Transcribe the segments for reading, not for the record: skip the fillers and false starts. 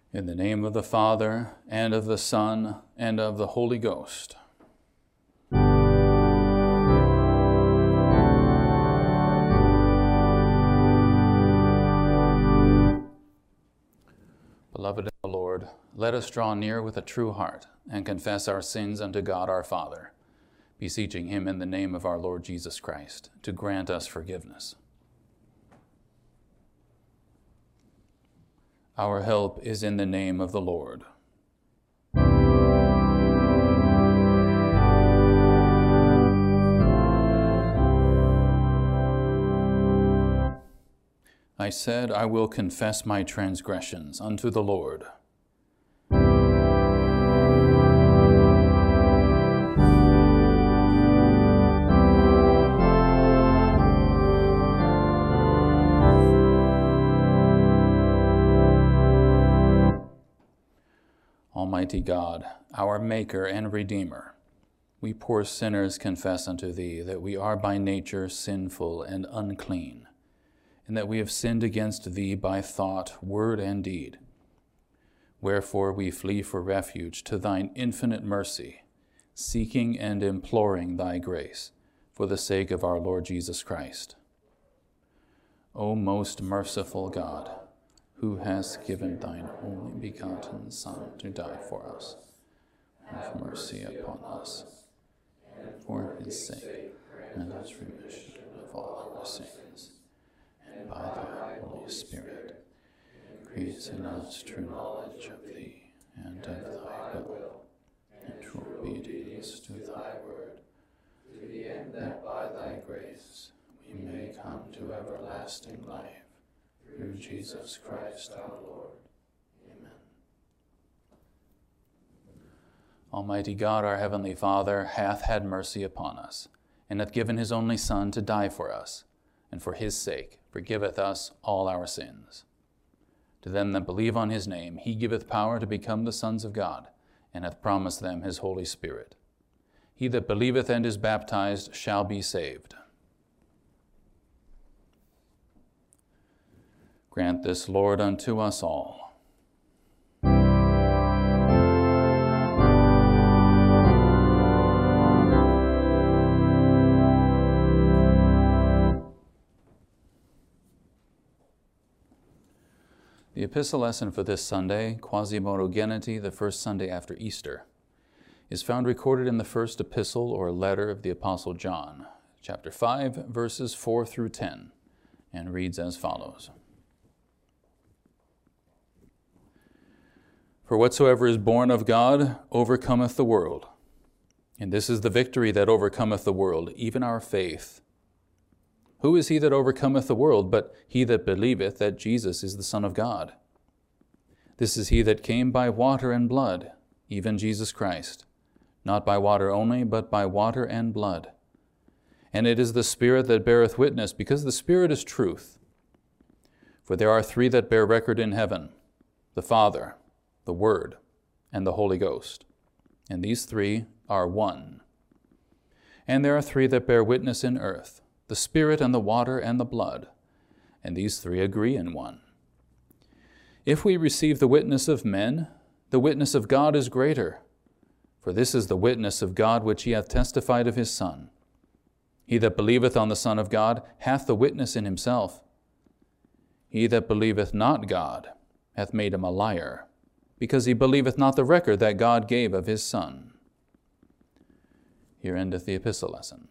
In the name of the Father, and of the Son, and of the Holy Ghost. Beloved in the Lord, let us draw near with a true heart and confess our sins unto God our Father, beseeching him in the name of our Lord Jesus Christ to grant us forgiveness. Our help is in the name of the Lord. I said, I will confess my transgressions unto the Lord. Almighty God, our Maker and Redeemer, we poor sinners confess unto Thee that we are by nature sinful and unclean, and that we have sinned against Thee by thought, word, and deed. Wherefore we flee for refuge to Thine infinite mercy, seeking and imploring Thy grace, for the sake of our Lord Jesus Christ. O most merciful God, who hast given Thine only begotten Son to die for us, have mercy upon us, and for His sake, grant us remission of all our sins, and by Thy Holy Spirit, increase in us true knowledge of Thee, and of Thy will, and true obedience to Thy word, to the end that by Thy grace we may come to everlasting life. Through Jesus Christ our Lord. Amen. Almighty God, our heavenly Father, hath had mercy upon us, and hath given his only Son to die for us, and for his sake forgiveth us all our sins. To them that believe on his name, he giveth power to become the sons of God, and hath promised them his Holy Spirit. He that believeth and is baptized shall be saved. Grant this, Lord, unto us all. The epistle lesson for this Sunday, Quasimodo the first Sunday after Easter, is found recorded in the first epistle or letter of the Apostle John, chapter 5, verses 4 through 10, and reads as follows. For whatsoever is born of God overcometh the world. And this is the victory that overcometh the world, even our faith. Who is he that overcometh the world, but he that believeth that Jesus is the Son of God? This is he that came by water and blood, even Jesus Christ, not by water only, but by water and blood. And it is the Spirit that beareth witness, because the Spirit is truth. For there are three that bear record in heaven, the Father, the Word, and the Holy Ghost. And these three are one. And there are three that bear witness in earth, the Spirit and the water and the blood. And these three agree in one. If we receive the witness of men, the witness of God is greater. For this is the witness of God which he hath testified of his Son. He that believeth on the Son of God hath the witness in himself. He that believeth not God hath made him a liar, because he believeth not the record that God gave of his Son. Here endeth the epistle lesson.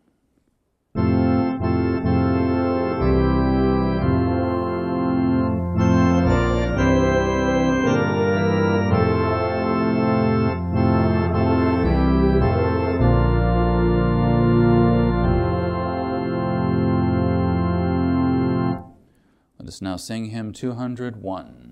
Let us now sing hymn 201.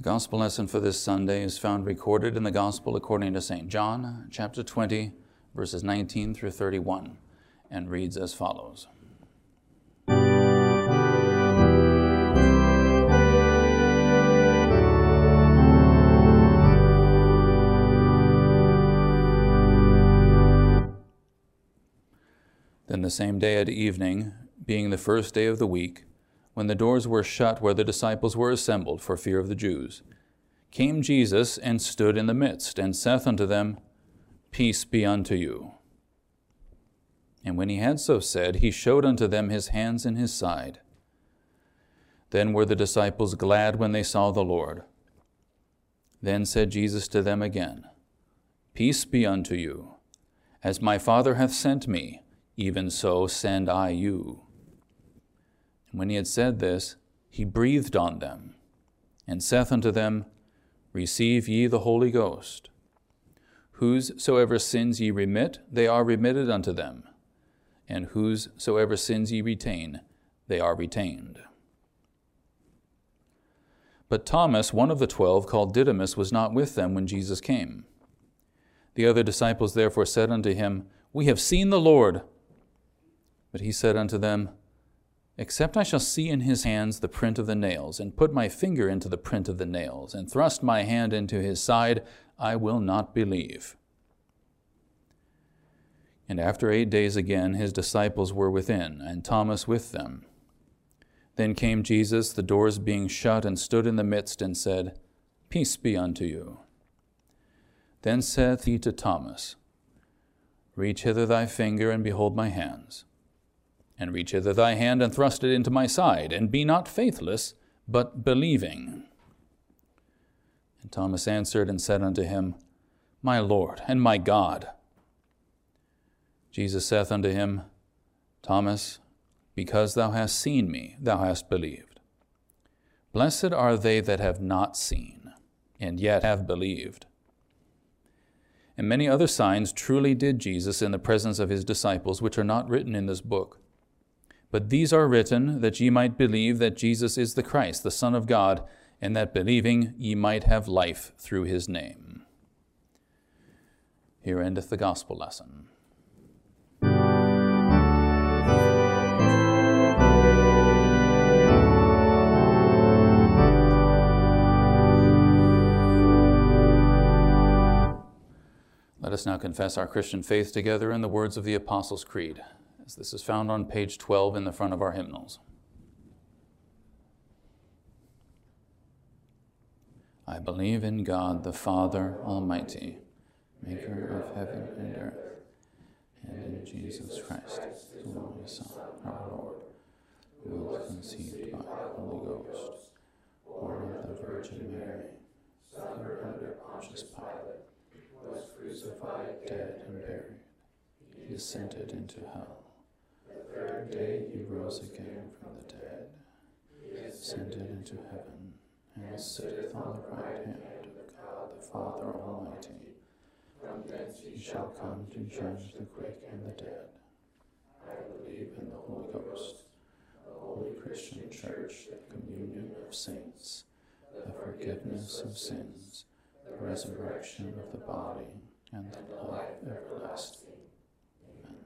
The gospel lesson for this Sunday is found recorded in the Gospel according to St. John, chapter 20, verses 19 through 31, and reads as follows. Then the same day at evening, being the first day of the week, when the doors were shut where the disciples were assembled for fear of the Jews, came Jesus and stood in the midst, and saith unto them, Peace be unto you. And when he had so said, he showed unto them his hands and his side. Then were the disciples glad when they saw the Lord. Then said Jesus to them again, Peace be unto you. As my Father hath sent me, even so send I you. And when he had said this, he breathed on them, and saith unto them, Receive ye the Holy Ghost. Whosesoever sins ye remit, they are remitted unto them. And whosesoever sins ye retain, they are retained. But Thomas, one of the 12, called Didymus, was not with them when Jesus came. The other disciples therefore said unto him, We have seen the Lord. But he said unto them, Except I shall see in his hands the print of the nails, and put my finger into the print of the nails, and thrust my hand into his side, I will not believe. And after 8 days again his disciples were within, and Thomas with them. Then came Jesus, the doors being shut, and stood in the midst, and said, Peace be unto you. Then saith he to Thomas, Reach hither thy finger, and behold my hands. And reach hither thy hand, and thrust it into my side, and be not faithless, but believing. And Thomas answered and said unto him, My Lord and my God. Jesus saith unto him, Thomas, because thou hast seen me, thou hast believed. Blessed are they that have not seen, and yet have believed. And many other signs truly did Jesus in the presence of his disciples, which are not written in this book. But these are written, that ye might believe that Jesus is the Christ, the Son of God, and that believing ye might have life through his name. Here endeth the gospel lesson. Let us now confess our Christian faith together in the words of the Apostles' Creed, as this is found on page 12 in the front of our hymnals. I believe in God, the Father Almighty, maker of heaven and earth, and in Jesus Christ, his only Son, our Lord, who was conceived by the Holy Ghost, born of the Virgin Mary, suffered under Pontius Pilate, was crucified, dead, and buried. He descended into hell. The third day he rose again from the dead. He ascended into heaven, and sitteth on the right hand of God the Father Almighty. From thence he shall come to judge the quick and the dead. I believe in the Holy Ghost, the holy Christian Church, the communion of saints, the forgiveness of sins, the resurrection of the body, and the life everlasting. Amen.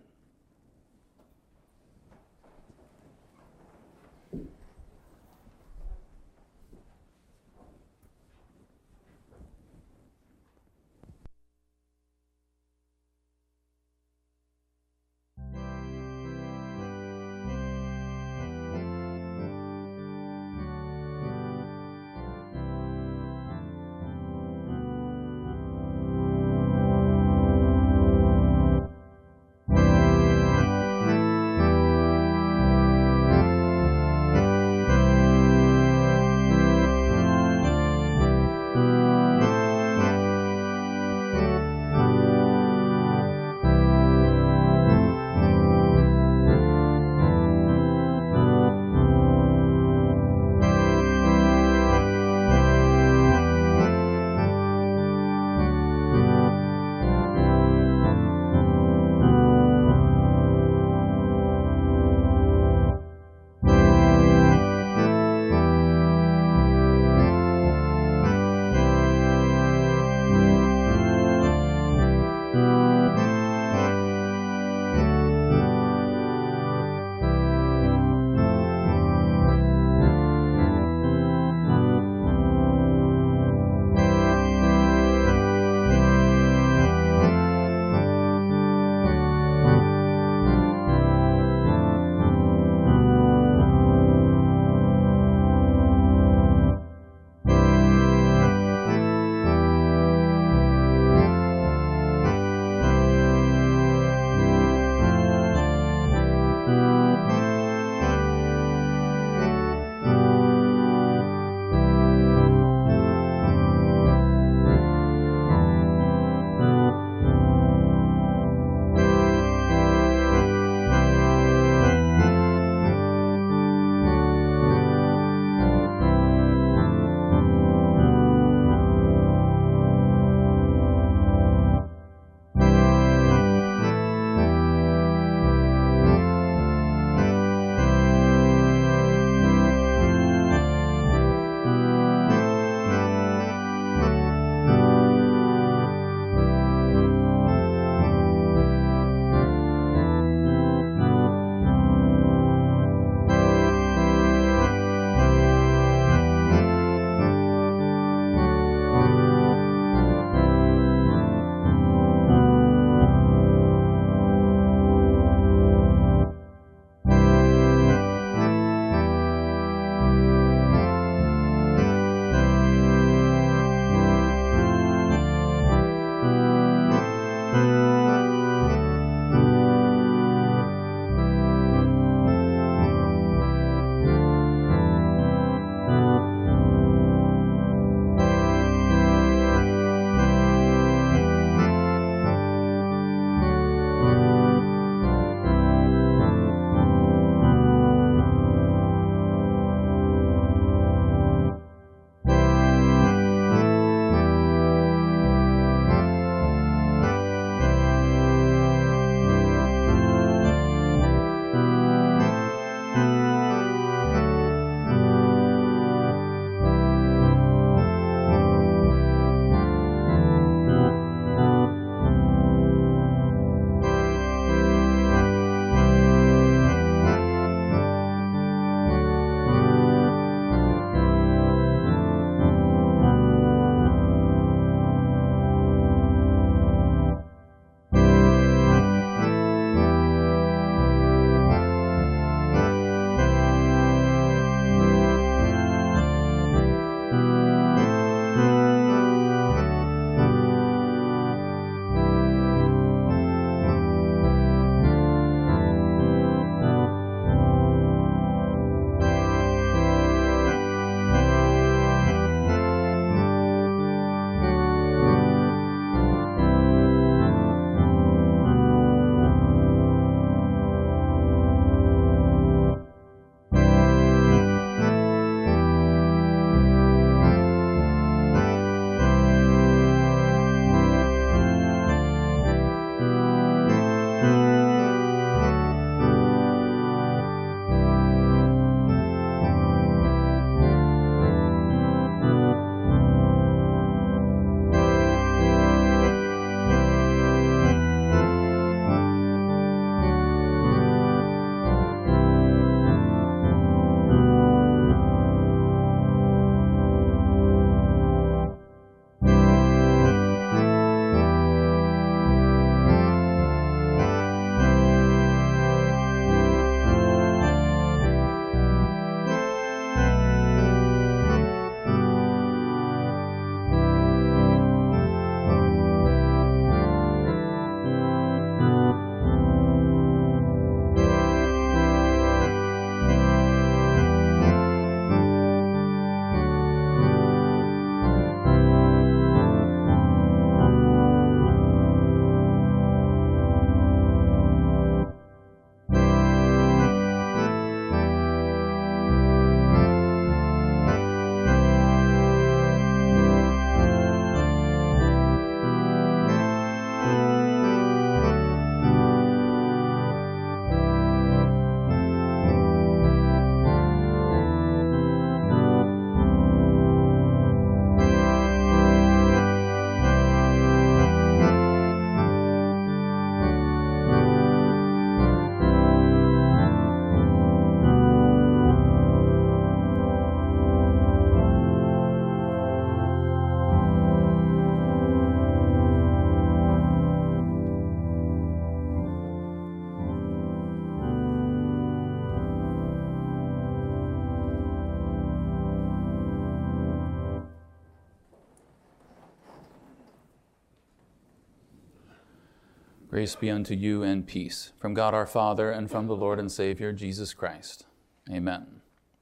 Grace be unto you and peace from God our Father and from the Lord and Savior Jesus Christ. Amen.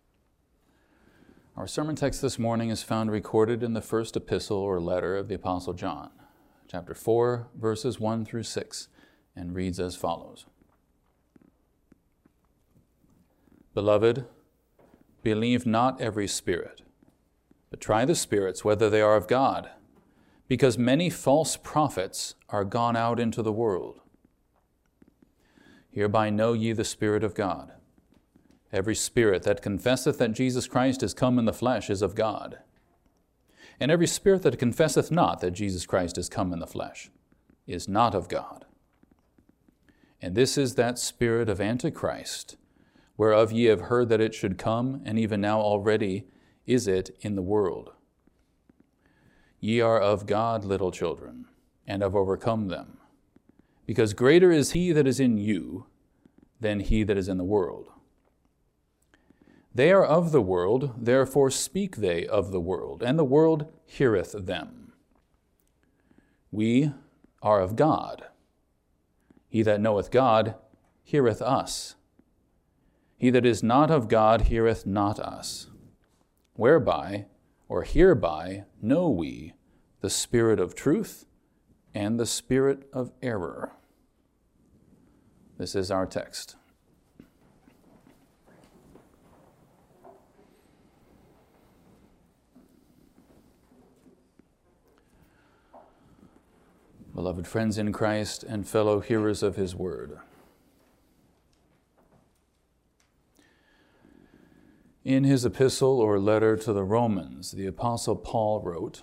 Our sermon text this morning is found recorded in the first epistle or letter of the Apostle John, chapter 4, verses 1 through 6, and reads as follows. Beloved, believe not every spirit, but try the spirits whether they are of God, because many false prophets are gone out into the world. Hereby know ye the Spirit of God. Every spirit that confesseth that Jesus Christ is come in the flesh is of God. And every spirit that confesseth not that Jesus Christ is come in the flesh is not of God. And this is that spirit of Antichrist, whereof ye have heard that it should come, and even now already is it in the world. Ye are of God, little children, and have overcome them, because greater is he that is in you than he that is in the world. They are of the world, therefore speak they of the world, and the world heareth them. We are of God. He that knoweth God heareth us. He that is not of God heareth not us. Whereby, or hereby, know we the spirit of truth and the spirit of error. This is our text. Beloved friends in Christ and fellow hearers of his word, in his epistle or letter to the Romans, the Apostle Paul wrote,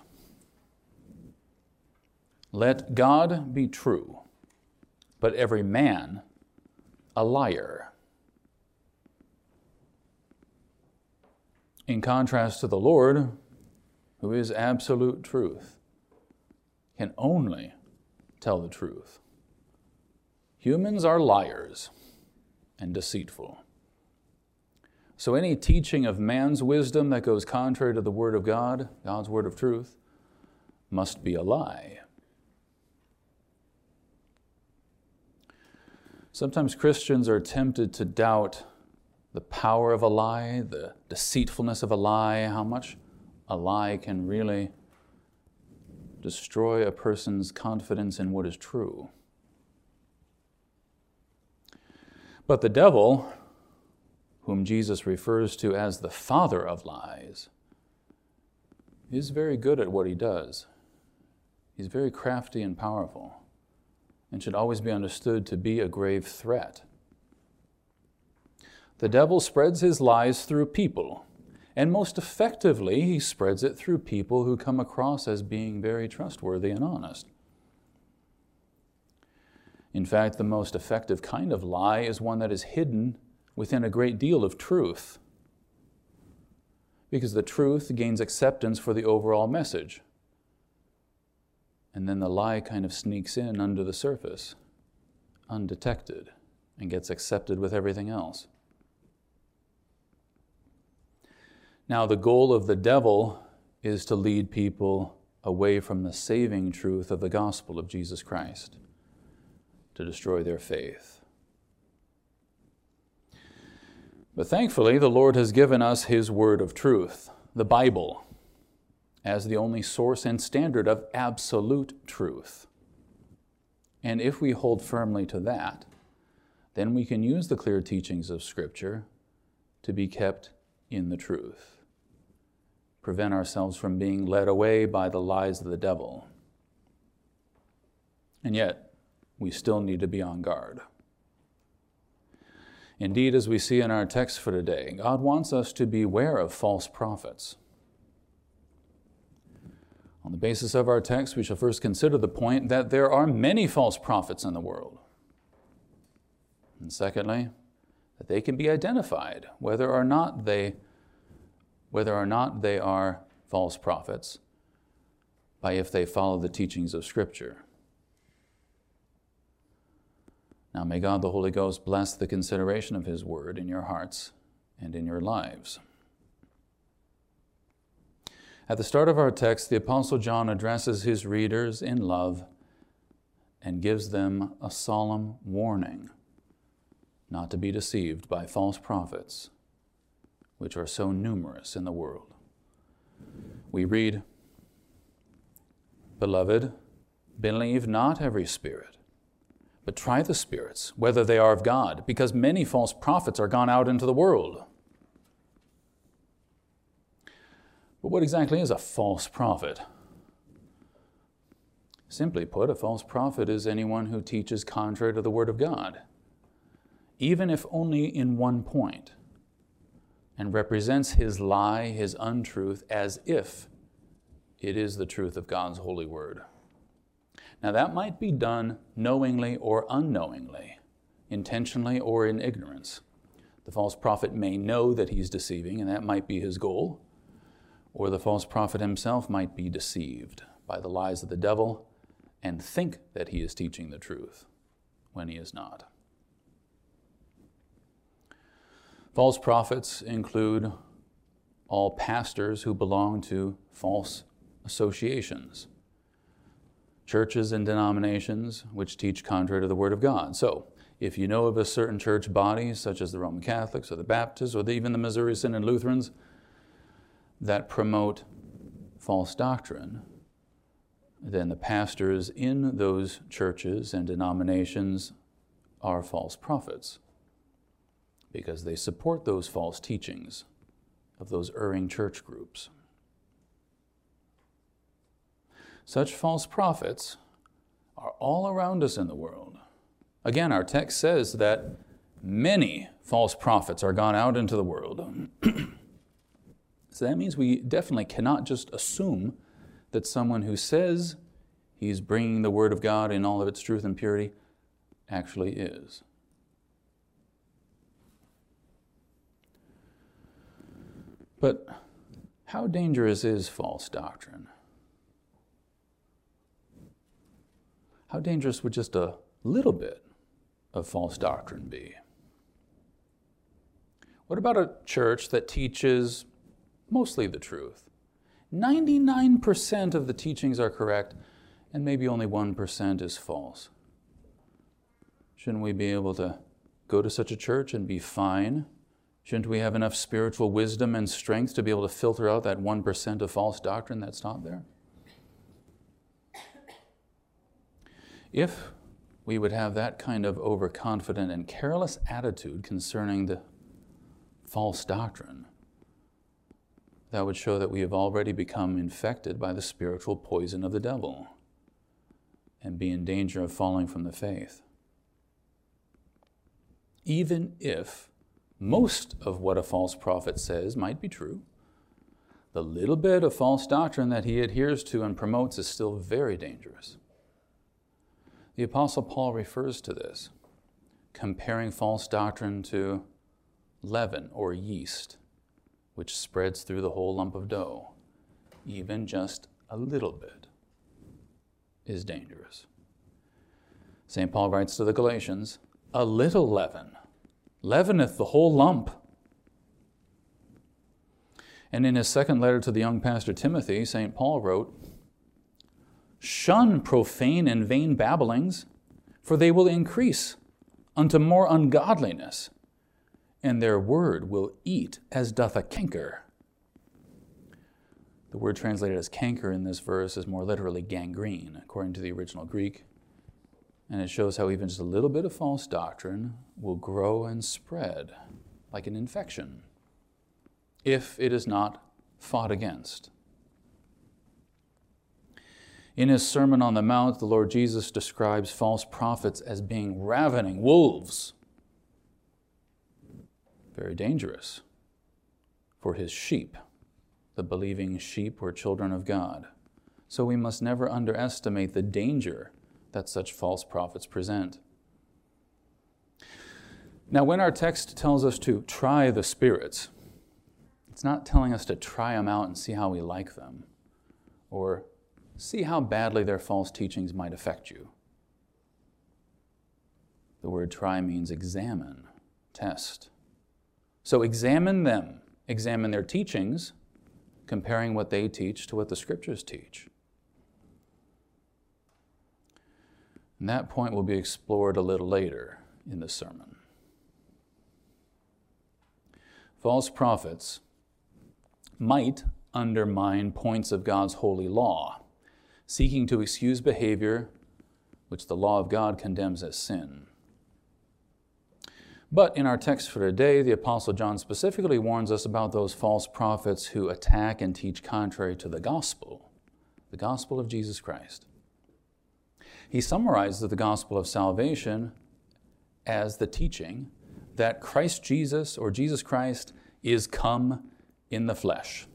"Let God be true, but every man a liar." In contrast to the Lord, who is absolute truth, can only tell the truth. Humans are liars and deceitful. So any teaching of man's wisdom that goes contrary to the Word of God, God's Word of truth, must be a lie. Sometimes Christians are tempted to doubt the power of a lie, the deceitfulness of a lie, how much a lie can really destroy a person's confidence in what is true. But the devil, whom Jesus refers to as the father of lies, is very good at what he does. He's very crafty and powerful, and should always be understood to be a grave threat. The devil spreads his lies through people, and most effectively he spreads it through people who come across as being very trustworthy and honest. In fact, the most effective kind of lie is one that is hidden within a great deal of truth, because the truth gains acceptance for the overall message, and then the lie kind of sneaks in under the surface, undetected, and gets accepted with everything else. Now, the goal of the devil is to lead people away from the saving truth of the gospel of Jesus Christ, to destroy their faith. But thankfully, the Lord has given us his word of truth, the Bible, as the only source and standard of absolute truth. And if we hold firmly to that, then we can use the clear teachings of Scripture to be kept in the truth, prevent ourselves from being led away by the lies of the devil. And yet, we still need to be on guard. Indeed, as we see in our text for today, God wants us to beware of false prophets. On the basis of our text, we shall first consider the point that there are many false prophets in the world. And secondly, that they can be identified, whether or not they are false prophets, by if they follow the teachings of Scripture. Now may God the Holy Ghost bless the consideration of his word in your hearts and in your lives. At the start of our text, the Apostle John addresses his readers in love and gives them a solemn warning not to be deceived by false prophets, which are so numerous in the world. We read, "Beloved, believe not every spirit, but try the spirits, whether they are of God, because many false prophets are gone out into the world." But what exactly is a false prophet? Simply put, a false prophet is anyone who teaches contrary to the Word of God, even if only in one point, and represents his lie, his untruth, as if it is the truth of God's holy Word. Now that might be done knowingly or unknowingly, intentionally or in ignorance. The false prophet may know that he's deceiving, and that might be his goal, or the false prophet himself might be deceived by the lies of the devil and think that he is teaching the truth when he is not. False prophets include all pastors who belong to false associations, churches and denominations which teach contrary to the Word of God. So, if you know of a certain church body, such as the Roman Catholics or the Baptists or even the Missouri Synod Lutherans, that promote false doctrine, then the pastors in those churches and denominations are false prophets, because they support those false teachings of those erring church groups. Such false prophets are all around us in the world. Again, our text says that many false prophets are gone out into the world. So that means we definitely cannot just assume that someone who says he's bringing the Word of God in all of its truth and purity actually is. But how dangerous is false doctrine? How dangerous would just a little bit of false doctrine be? What about a church that teaches mostly the truth? 99% of the teachings are correct, and maybe only 1% is false. Shouldn't we be able to go to such a church and be fine? Shouldn't we have enough spiritual wisdom and strength to be able to filter out that 1% of false doctrine that's taught there? If we would have that kind of overconfident and careless attitude concerning the false doctrine, that would show that we have already become infected by the spiritual poison of the devil and be in danger of falling from the faith. Even if most of what a false prophet says might be true, the little bit of false doctrine that he adheres to and promotes is still very dangerous. The Apostle Paul refers to this, comparing false doctrine to leaven or yeast, which spreads through the whole lump of dough. Even just a little bit is dangerous. St. Paul writes to the Galatians, "A little leaven leaveneth the whole lump." And in his second letter to the young pastor Timothy, St. Paul wrote, "Shun profane and vain babblings, for they will increase unto more ungodliness, and their word will eat as doth a canker." The word translated as canker in this verse is more literally gangrene, according to the original Greek. And it shows how even just a little bit of false doctrine will grow and spread like an infection if it is not fought against. In his Sermon on the Mount, the Lord Jesus describes false prophets as being ravening wolves. Very dangerous for his sheep, the believing sheep or children of God. So we must never underestimate the danger that such false prophets present. Now, when our text tells us to try the spirits, it's not telling us to try them out and see how we like them, or see how badly their false teachings might affect you. The word try means examine, test. So examine them, examine their teachings, comparing what they teach to what the Scriptures teach. And that point will be explored a little later in this sermon. False prophets might undermine points of God's holy law, seeking to excuse behavior which the law of God condemns as sin. But in our text for today, the Apostle John specifically warns us about those false prophets who attack and teach contrary to the gospel of Jesus Christ. He summarizes the gospel of salvation as the teaching that Christ Jesus, or Jesus Christ, is come in the flesh.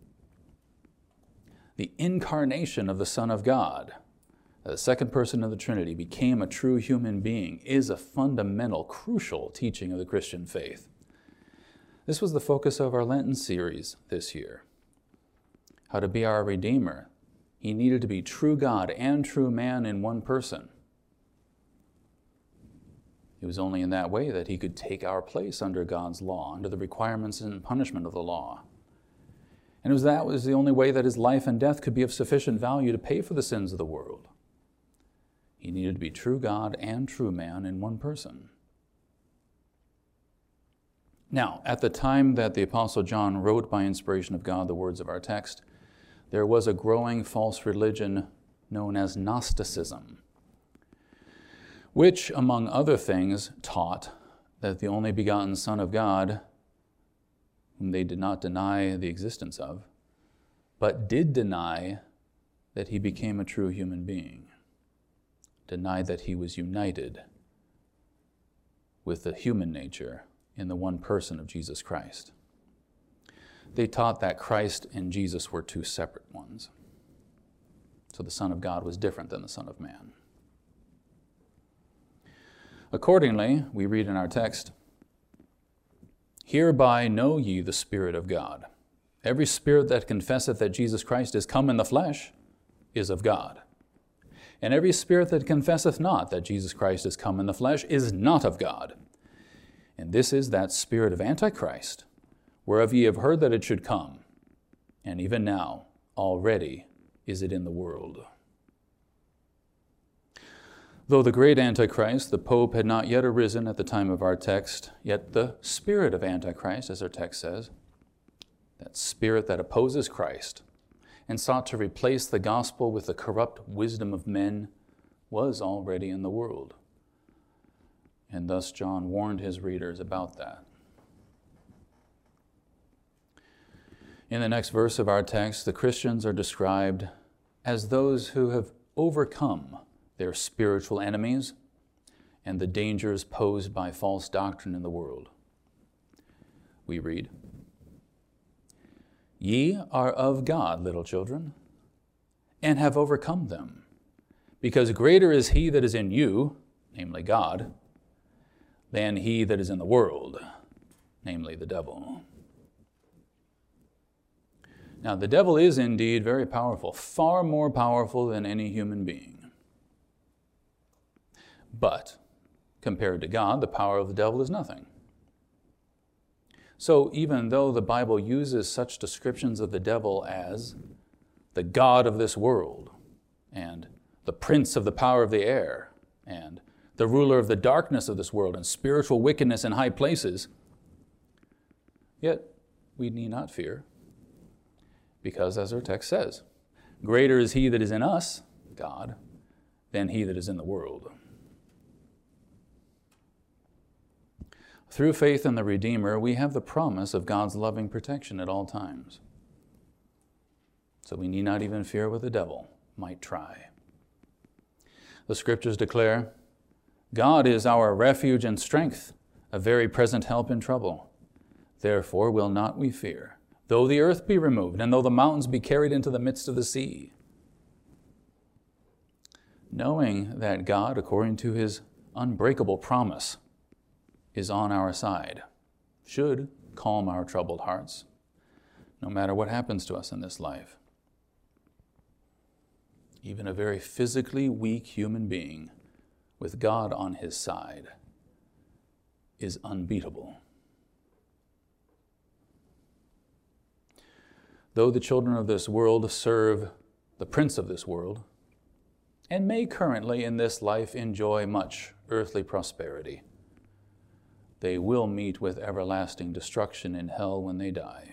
The incarnation of the Son of God, the second person of the Trinity, became a true human being, is a fundamental, crucial teaching of the Christian faith. This was the focus of our Lenten series this year. How to be our Redeemer. He needed to be true God and true man in one person. It was only in that way that he could take our place under God's law, under the requirements and punishment of the law. And that was the only way that his life and death could be of sufficient value to pay for the sins of the world. He needed to be true God and true man in one person. Now, at the time that the Apostle John wrote by inspiration of God the words of our text, there was a growing false religion known as Gnosticism, which, among other things, taught that the only begotten Son of God, whom they did not deny the existence of, but did deny that he became a true human being, denied that he was united with the human nature in the one person of Jesus Christ. They taught that Christ and Jesus were two separate ones. So the Son of God was different than the Son of Man. Accordingly, we read in our text, "Hereby know ye the Spirit of God. Every spirit that confesseth that Jesus Christ is come in the flesh is of God. And every spirit that confesseth not that Jesus Christ is come in the flesh is not of God. And this is that spirit of Antichrist, whereof ye have heard that it should come. And even now, already is it in the world." Though the great Antichrist, the Pope, had not yet arisen at the time of our text, yet the spirit of Antichrist, as our text says, that spirit that opposes Christ and sought to replace the gospel with the corrupt wisdom of men, was already in the world. And thus John warned his readers about that. In the next verse of our text, the Christians are described as those who have overcome their spiritual enemies and the dangers posed by false doctrine in the world. We read, "Ye are of God, little children, and have overcome them, because greater is he that is in you, namely God, than he that is in the world, namely the devil." Now, the devil is indeed very powerful, far more powerful than any human being. But, compared to God, the power of the devil is nothing. So, even though the Bible uses such descriptions of the devil as the god of this world, and the prince of the power of the air, and the ruler of the darkness of this world, and spiritual wickedness in high places, yet we need not fear, because, as our text says, greater is he that is in us, God, than he that is in the world. Through faith in the Redeemer, we have the promise of God's loving protection at all times. So we need not even fear what the devil might try. The Scriptures declare, "God is our refuge and strength, a very present help in trouble. Therefore will not we fear, though the earth be removed, and though the mountains be carried into the midst of the sea." Knowing that God, according to his unbreakable promise, is on our side, should calm our troubled hearts, no matter what happens to us in this life. Even a very physically weak human being with God on his side is unbeatable. Though the children of this world serve the prince of this world, and may currently in this life enjoy much earthly prosperity, they will meet with everlasting destruction in hell when they die.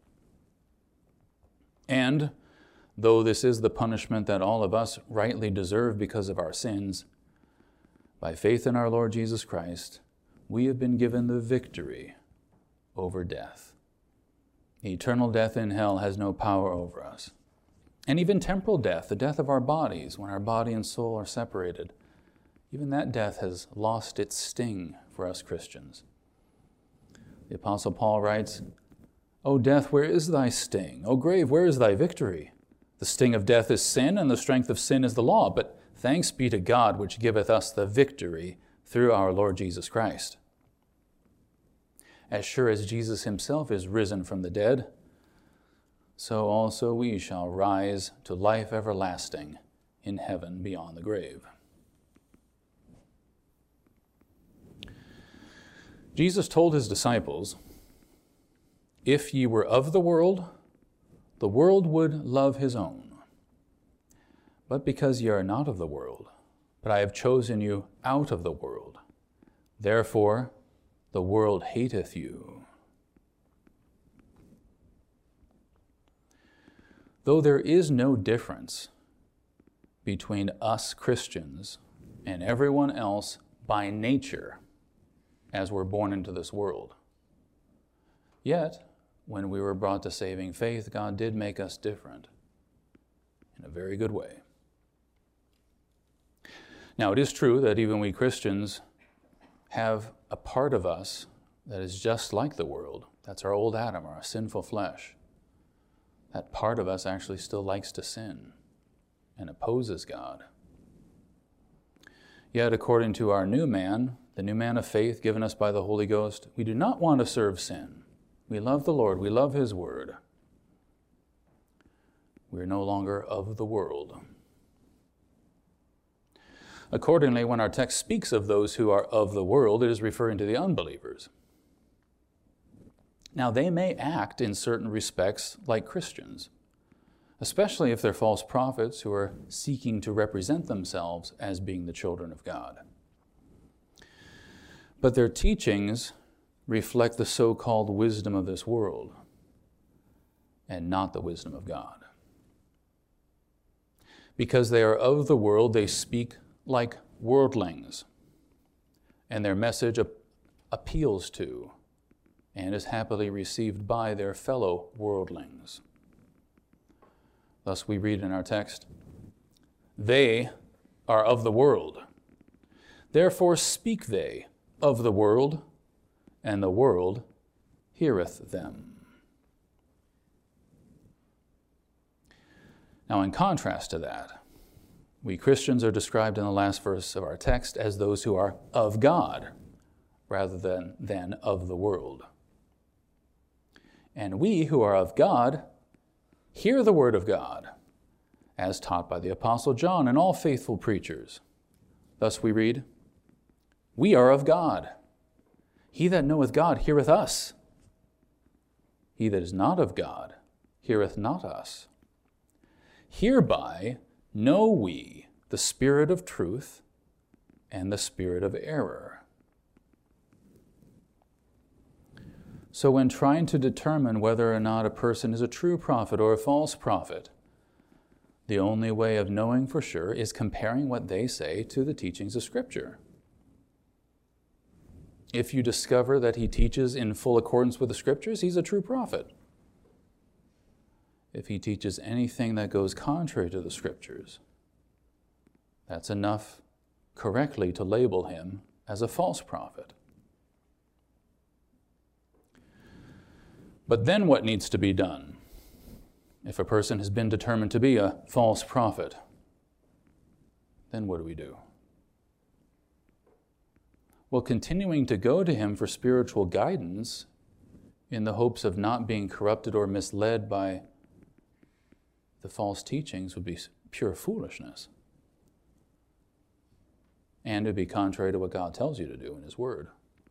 And though this is the punishment that all of us rightly deserve because of our sins, by faith in our Lord Jesus Christ, we have been given the victory over death. Eternal death in hell has no power over us. And even temporal death, the death of our bodies, when our body and soul are separated, even that death has lost its sting for us Christians. The Apostle Paul writes, "O death, where is thy sting? O grave, where is thy victory? The sting of death is sin, and the strength of sin is the law. But thanks be to God, which giveth us the victory through our Lord Jesus Christ." As sure as Jesus himself is risen from the dead, so also we shall rise to life everlasting in heaven beyond the grave. Jesus told his disciples, "If ye were of the world would love his own. But because ye are not of the world, but I have chosen you out of the world, therefore the world hateth you." Though there is no difference between us Christians and everyone else by nature as we're born into this world, yet when we were brought to saving faith, God did make us different in a very good way. Now, it is true that even we Christians have a part of us that is just like the world. That's our old Adam, our sinful flesh. That part of us actually still likes to sin and opposes God. Yet, according to our new man, the new man of faith given us by the Holy Ghost, we do not want to serve sin. We love the Lord. We love his word. We are no longer of the world. Accordingly, when our text speaks of those who are of the world, it is referring to the unbelievers. Now, they may act in certain respects like Christians, especially if they're false prophets who are seeking to represent themselves as being the children of God. But their teachings reflect the so-called wisdom of this world and not the wisdom of God. Because they are of the world, they speak like worldlings, and their message appeals to and is happily received by their fellow worldlings. Thus we read in our text, "They are of the world. Therefore speak they of the world, and the world heareth them." Now, in contrast to that, we Christians are described in the last verse of our text as those who are of God rather than of the world. And we who are of God hear the word of God as taught by the Apostle John and all faithful preachers. Thus we read, "We are of God. He that knoweth God heareth us. He that is not of God heareth not us. Hereby know we the spirit of truth and the spirit of error." So when trying to determine whether or not a person is a true prophet or a false prophet, the only way of knowing for sure is comparing what they say to the teachings of Scripture. If you discover that he teaches in full accordance with the Scriptures, he's a true prophet. If he teaches anything that goes contrary to the Scriptures, that's enough correctly to label him as a false prophet. But then what needs to be done if a person has been determined to be a false prophet? Then what do we do? Well, continuing to go to him for spiritual guidance in the hopes of not being corrupted or misled by the false teachings would be pure foolishness. And it would be contrary to what God tells you to do in his word.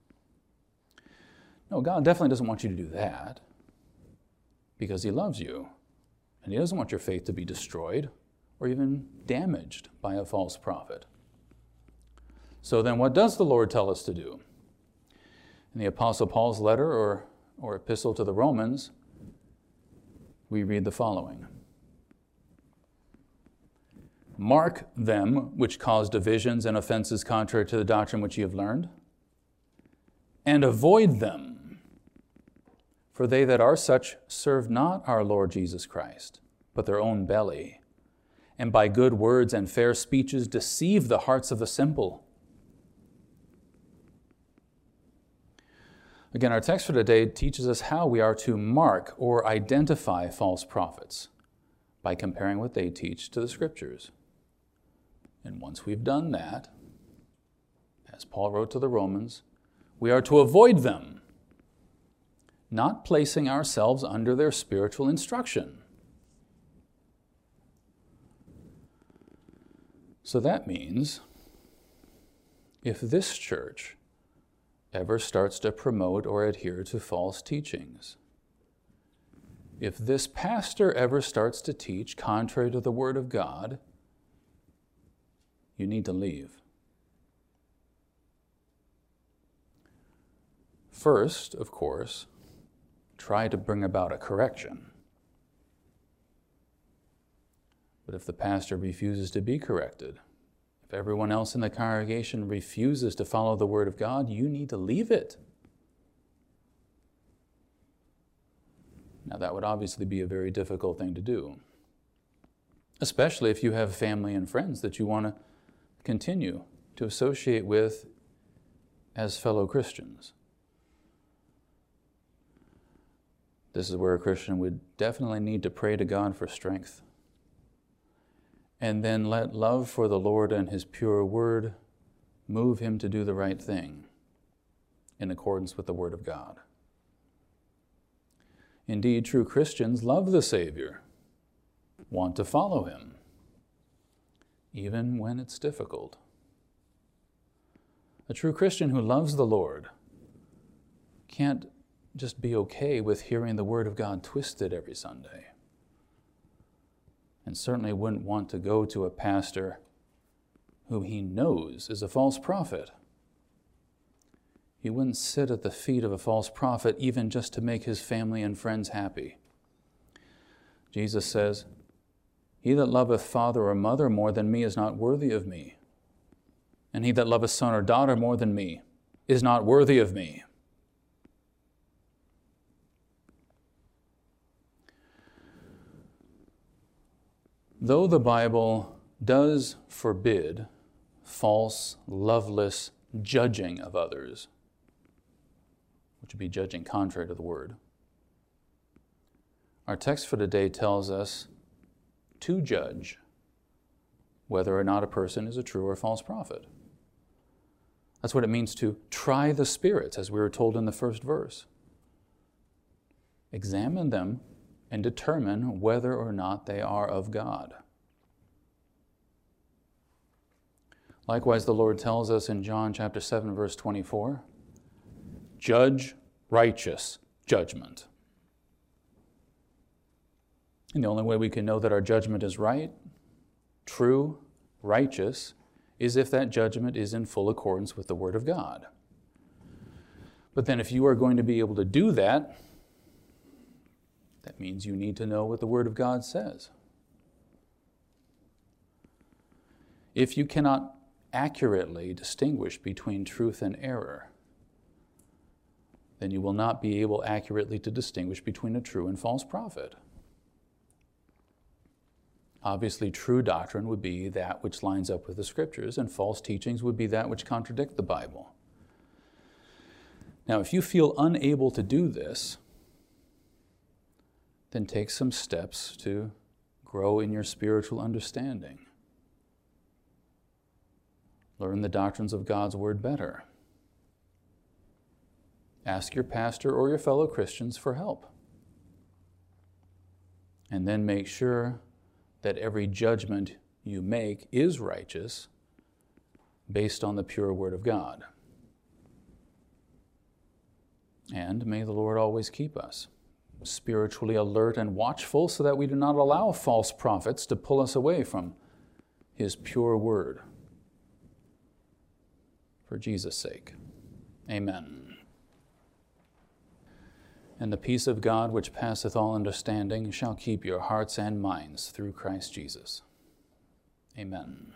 No, God definitely doesn't want you to do that because he loves you. And he doesn't want your faith to be destroyed or even damaged by a false prophet. So then what does the Lord tell us to do? In the Apostle Paul's letter or epistle to the Romans, we read the following. Mark them which cause divisions and offenses contrary to the doctrine which ye have learned, and avoid them. For they that are such serve not our Lord Jesus Christ, but their own belly, and by good words and fair speeches deceive the hearts of the simple. Again, our text for today teaches us how we are to mark or identify false prophets by comparing what they teach to the Scriptures. And once we've done that, as Paul wrote to the Romans, we are to avoid them, not placing ourselves under their spiritual instruction. So that means if this church ever starts to promote or adhere to false teachings, if this pastor ever starts to teach contrary to the Word of God, you need to leave. First, of course, try to bring about a correction. But if the pastor refuses to be corrected, if everyone else in the congregation refuses to follow the Word of God, you need to leave it. Now, that would obviously be a very difficult thing to do, especially if you have family and friends that you want to continue to associate with as fellow Christians. This is where a Christian would definitely need to pray to God for strength, and then let love for the Lord and His pure word move him to do the right thing in accordance with the Word of God. Indeed, true Christians love the Savior, want to follow Him, even when it's difficult. A true Christian who loves the Lord can't just be okay with hearing the Word of God twisted every Sunday, and certainly wouldn't want to go to a pastor who he knows is a false prophet. He wouldn't sit at the feet of a false prophet even just to make his family and friends happy. Jesus says, "He that loveth father or mother more than me is not worthy of me, and he that loveth son or daughter more than me is not worthy of me." Though the Bible does forbid false, loveless judging of others, which would be judging contrary to the Word, our text for today tells us to judge whether or not a person is a true or false prophet. That's what it means to try the spirits, as we were told in the first verse. Examine them and determine whether or not they are of God. Likewise, the Lord tells us in John chapter 7, verse 24, judge righteous judgment. And the only way we can know that our judgment is right, true, righteous, is if that judgment is in full accordance with the Word of God. But then if you are going to be able to do that, that means you need to know what the Word of God says. If you cannot accurately distinguish between truth and error, then you will not be able accurately to distinguish between a true and false prophet. Obviously, true doctrine would be that which lines up with the Scriptures, and false teachings would be that which contradict the Bible. Now, if you feel unable to do this, then take some steps to grow in your spiritual understanding. Learn the doctrines of God's Word better. Ask your pastor or your fellow Christians for help. And then make sure that every judgment you make is righteous based on the pure Word of God. And may the Lord always keep us spiritually alert and watchful so that we do not allow false prophets to pull us away from his pure word. For Jesus' sake, amen. And the peace of God, which passeth all understanding, shall keep your hearts and minds through Christ Jesus. Amen.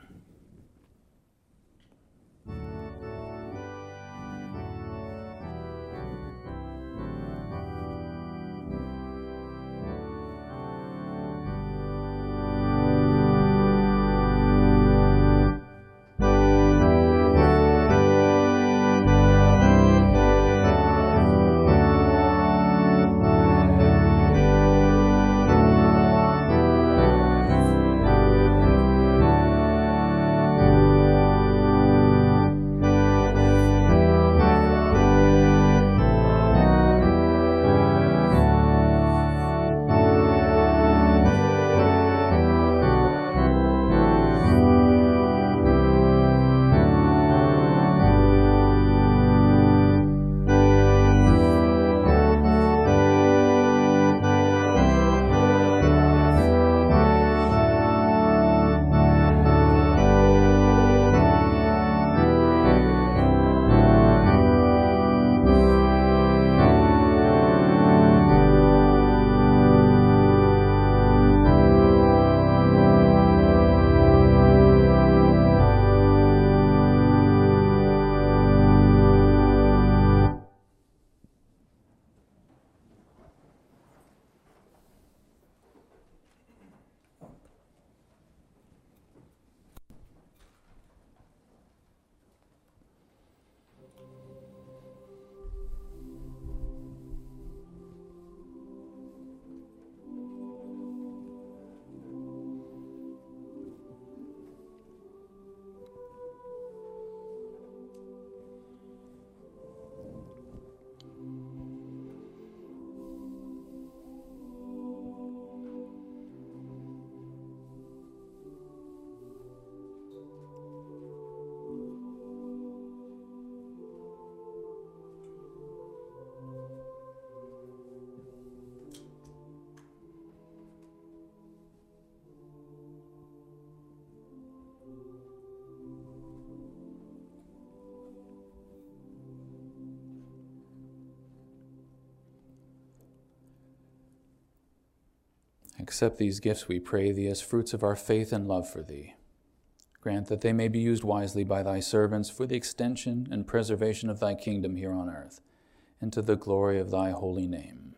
Accept these gifts, we pray thee, as fruits of our faith and love for thee. Grant that they may be used wisely by thy servants for the extension and preservation of thy kingdom here on earth, and to the glory of thy holy name.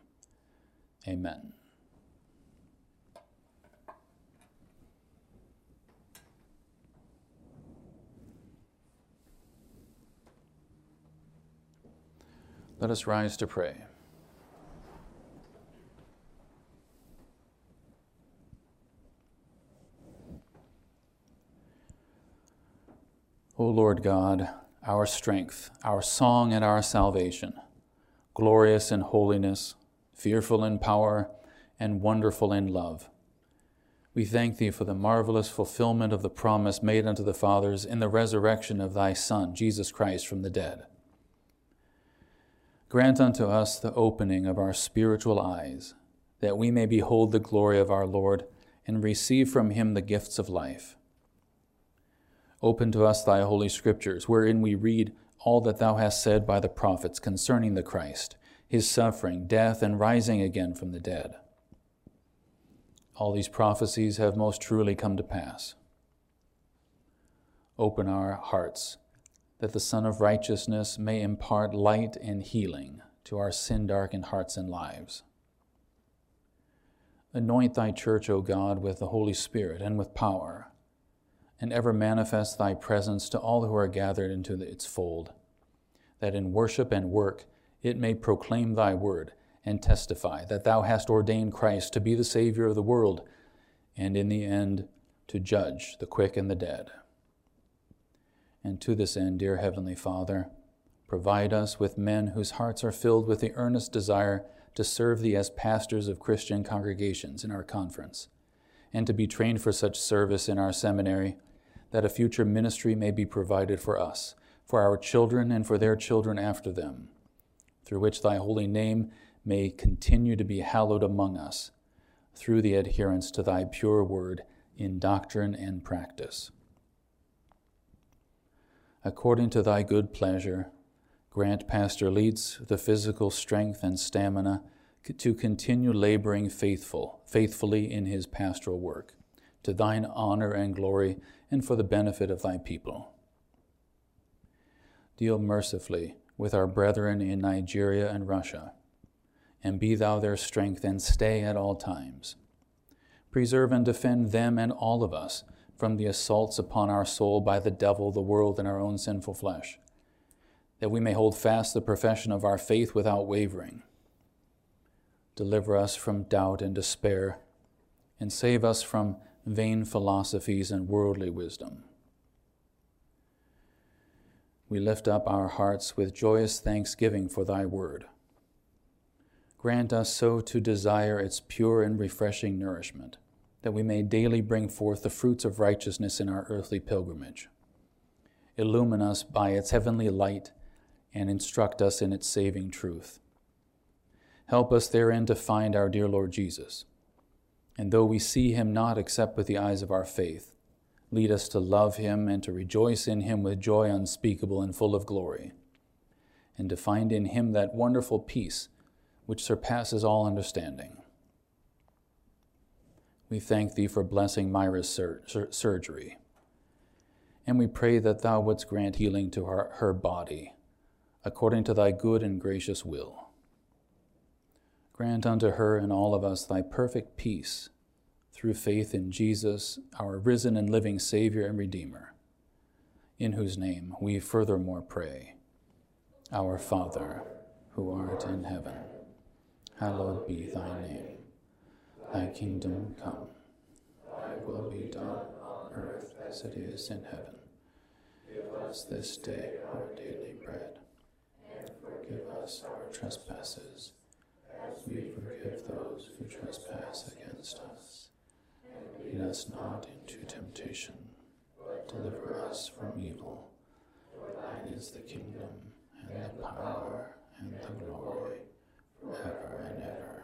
Amen. Let us rise to pray. O Lord God, our strength, our song, and our salvation, glorious in holiness, fearful in power, and wonderful in love, we thank thee for the marvelous fulfillment of the promise made unto the fathers in the resurrection of thy Son, Jesus Christ, from the dead. Grant unto us the opening of our spiritual eyes, that we may behold the glory of our Lord and receive from him the gifts of life. Open to us thy holy scriptures, wherein we read all that thou hast said by the prophets concerning the Christ, his suffering, death, and rising again from the dead. All these prophecies have most truly come to pass. Open our hearts, that the Son of Righteousness may impart light and healing to our sin-darkened hearts and lives. Anoint thy church, O God, with the Holy Spirit and with power, and ever manifest thy presence to all who are gathered into its fold, that in worship and work it may proclaim thy word and testify that thou hast ordained Christ to be the Savior of the world, and in the end to judge the quick and the dead. And to this end, dear Heavenly Father, provide us with men whose hearts are filled with the earnest desire to serve thee as pastors of Christian congregations in our conference, and to be trained for such service in our seminary, that a future ministry may be provided for us, for our children, and for their children after them, through which thy holy name may continue to be hallowed among us through the adherence to thy pure word in doctrine and practice. According to thy good pleasure, grant Pastor Leeds the physical strength and stamina to continue laboring faithfully in his pastoral work, to thine honor and glory and for the benefit of thy people. Deal mercifully with our brethren in Nigeria and Russia, and be thou their strength and stay at all times. Preserve and defend them and all of us from the assaults upon our soul by the devil, the world, and our own sinful flesh, that we may hold fast the profession of our faith without wavering. Deliver us from doubt and despair, and save us from vain philosophies and worldly wisdom. We lift up our hearts with joyous thanksgiving for thy word. Grant us so to desire its pure and refreshing nourishment, that we may daily bring forth the fruits of righteousness in our earthly pilgrimage. Illumine us by its heavenly light and instruct us in its saving truth. Help us therein to find our dear Lord Jesus. And though we see him not except with the eyes of our faith, lead us to love him and to rejoice in him with joy unspeakable and full of glory, and to find in him that wonderful peace which surpasses all understanding. We thank thee for blessing Myra's surgery, and we pray that thou wouldst grant healing to her body, according to thy good and gracious will. Grant unto her and all of us thy perfect peace, through faith in Jesus, our risen and living Savior and Redeemer, in whose name we furthermore pray. Our Father, who art in heaven, hallowed be thy name. Thy kingdom come, thy will be done on earth as it is in heaven. Give us this day our daily bread, and forgive us our trespasses, as we forgive those who trespass against us. And lead us not into temptation, but deliver us from evil. For thine is the kingdom, and the power, and the glory, forever and ever.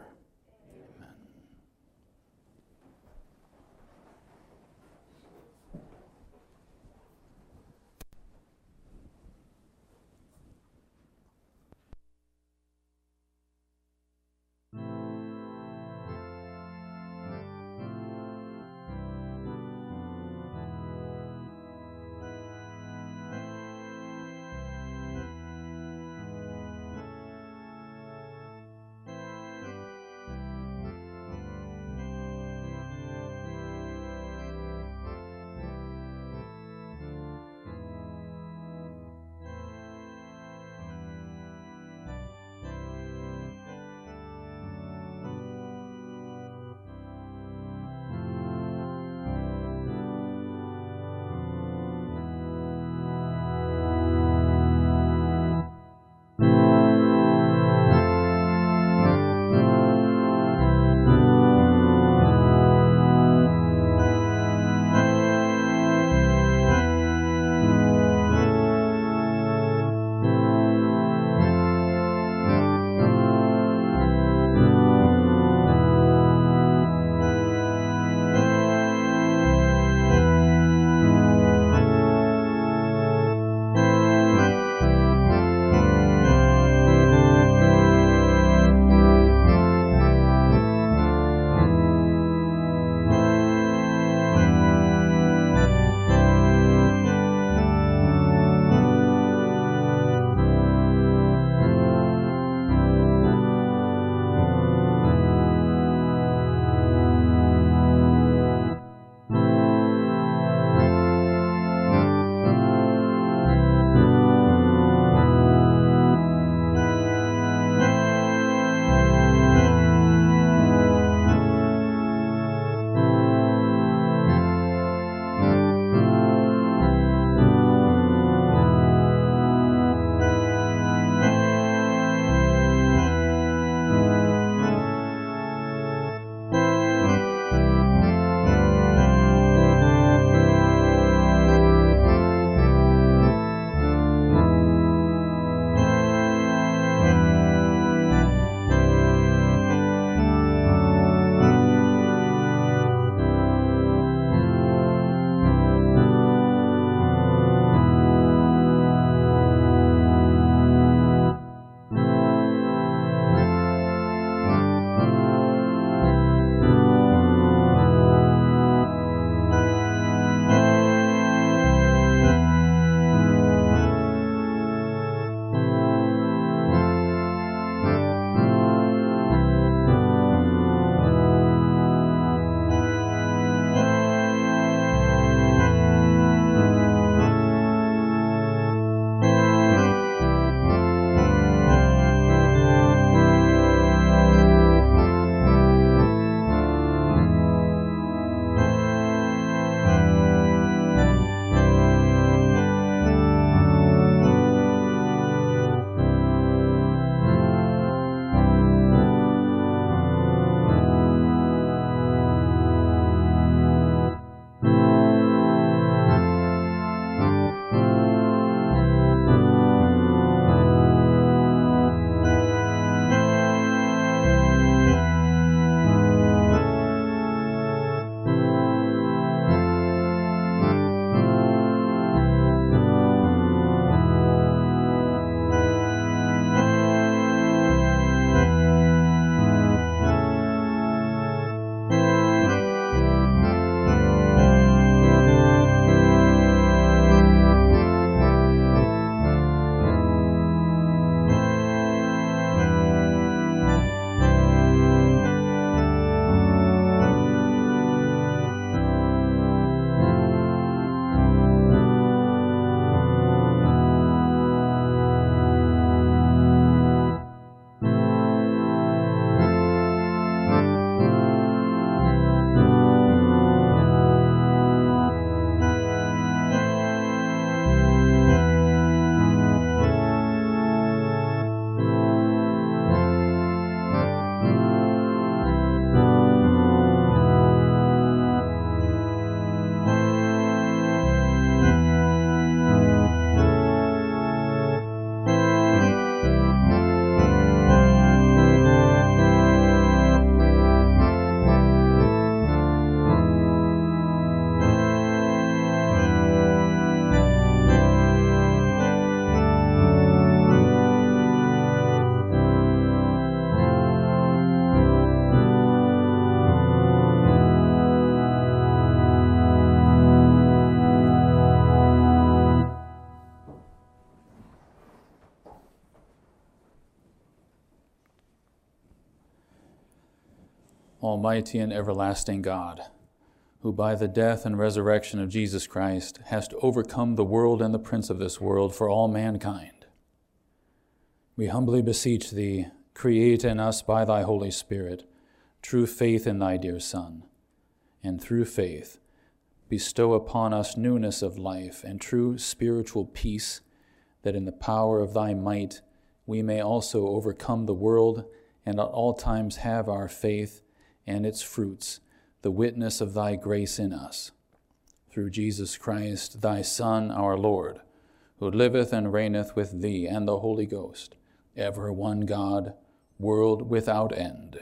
Almighty and everlasting God, who by the death and resurrection of Jesus Christ hast overcome the world and the prince of this world for all mankind, we humbly beseech thee, create in us by thy Holy Spirit true faith in thy dear Son, and through faith bestow upon us newness of life and true spiritual peace, that in the power of thy might we may also overcome the world and at all times have our faith and its fruits, the witness of thy grace in us. Through Jesus Christ, thy Son, our Lord, who liveth and reigneth with thee and the Holy Ghost, ever one God, world without end.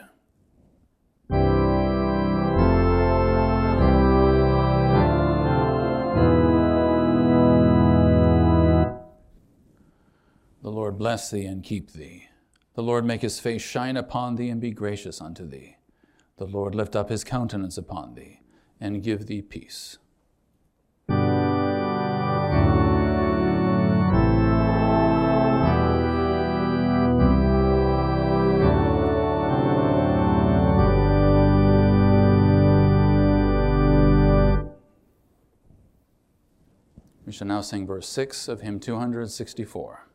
The Lord bless thee and keep thee. The Lord make his face shine upon thee and be gracious unto thee. The Lord lift up his countenance upon thee and give thee peace. We shall now sing verse 6 of hymn 264.